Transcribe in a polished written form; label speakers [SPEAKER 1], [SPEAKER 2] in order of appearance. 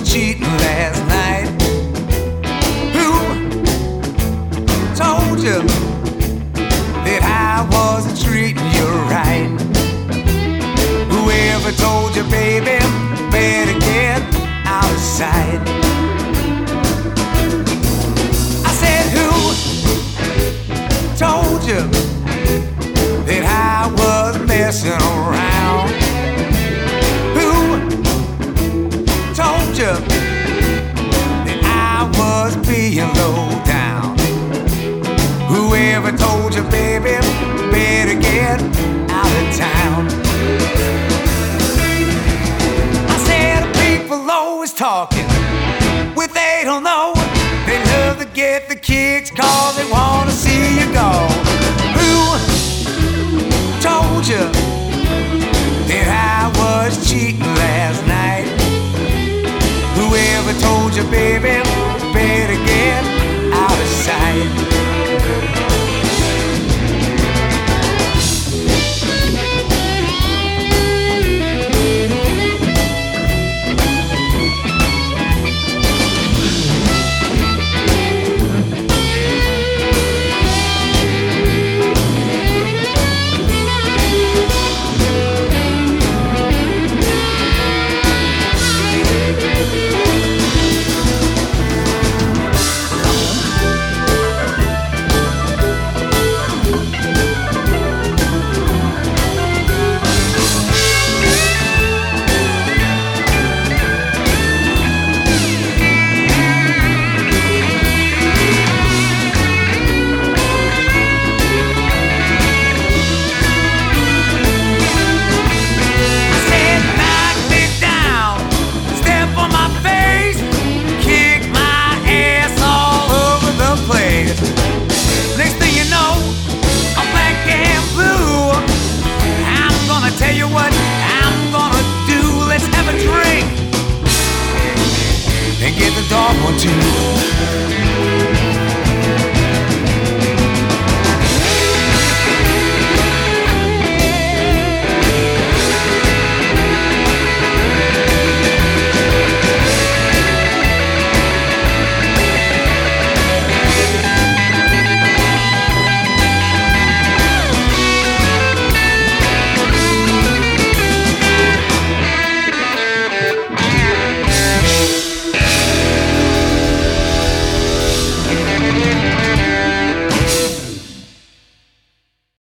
[SPEAKER 1] cheating last night? Who told you that I wasn't treating you right? Whoever told you, baby, better get out of sight? I said, who told you that I was messing around? Who told you that I was being low down? Whoever told you, baby, better get out of town? I said, people always talking what they don't know. They love to get the kicks 'cause they wanna see you go. Who told you that I was cheating